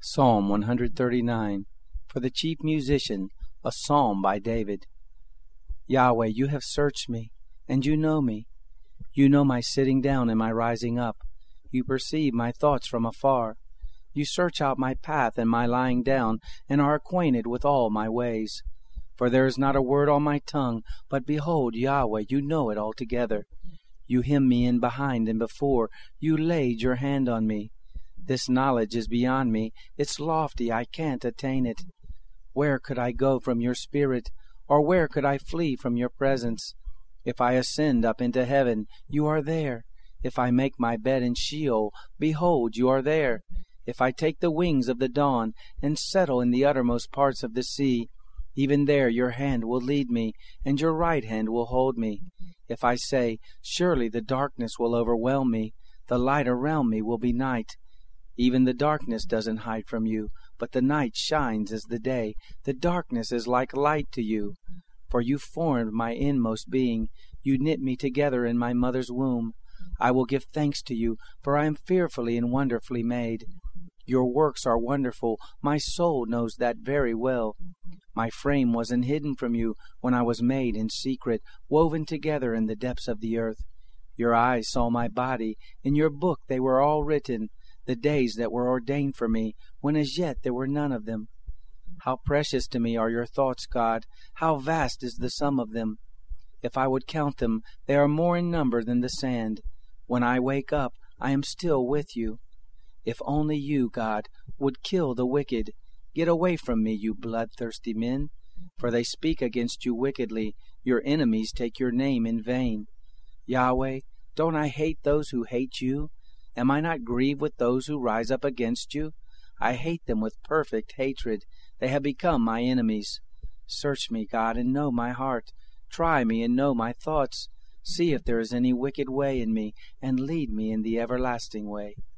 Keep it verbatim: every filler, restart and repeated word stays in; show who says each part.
Speaker 1: Psalm one thirty-nine. For the chief musician, a psalm by David. Yahweh, you have searched me, and you know me. You know my sitting down and my rising up. You perceive my thoughts from afar. You search out my path and my lying down, and are acquainted with all my ways. For there is not a word on my tongue, but behold, Yahweh, you know it altogether. You hem me in behind and before, you laid your hand on me. This knowledge is beyond me, it's lofty, I can't attain it. Where could I go from your spirit, or where could I flee from your presence? If I ascend up into heaven, you are there. If I make my bed in Sheol, behold, you are there. If I take the wings of the dawn, and settle in the uttermost parts of the sea, even there your hand will lead me, and your right hand will hold me. If I say, surely the darkness will overwhelm me, the light around me will be night. Even the darkness doesn't hide from you, but the night shines as the day. The darkness is like light to you. For you formed my inmost being. You knit me together in my mother's womb. I will give thanks to you, for I am fearfully and wonderfully made. Your works are wonderful. My soul knows that very well. My frame wasn't hidden from you when I was made in secret, woven together in the depths of the earth. Your eyes saw my body. In your book they were all written, the days that were ordained for me, when as yet there were none of them. How precious to me are your thoughts, God! How vast is the sum of them! If I would count them, they are more in number than the sand. When I wake up, I am still with you. If only you, God, would kill the wicked. Get away from me, you bloodthirsty men, for they speak against you wickedly. Your enemies take your name in vain. Yahweh, don't I hate those who hate you? Am I not grieved with those who rise up against you? I hate them with perfect hatred. They have become my enemies. Search me, God, and know my heart. Try me and know my thoughts. See if there is any wicked way in me, and lead me in the everlasting way.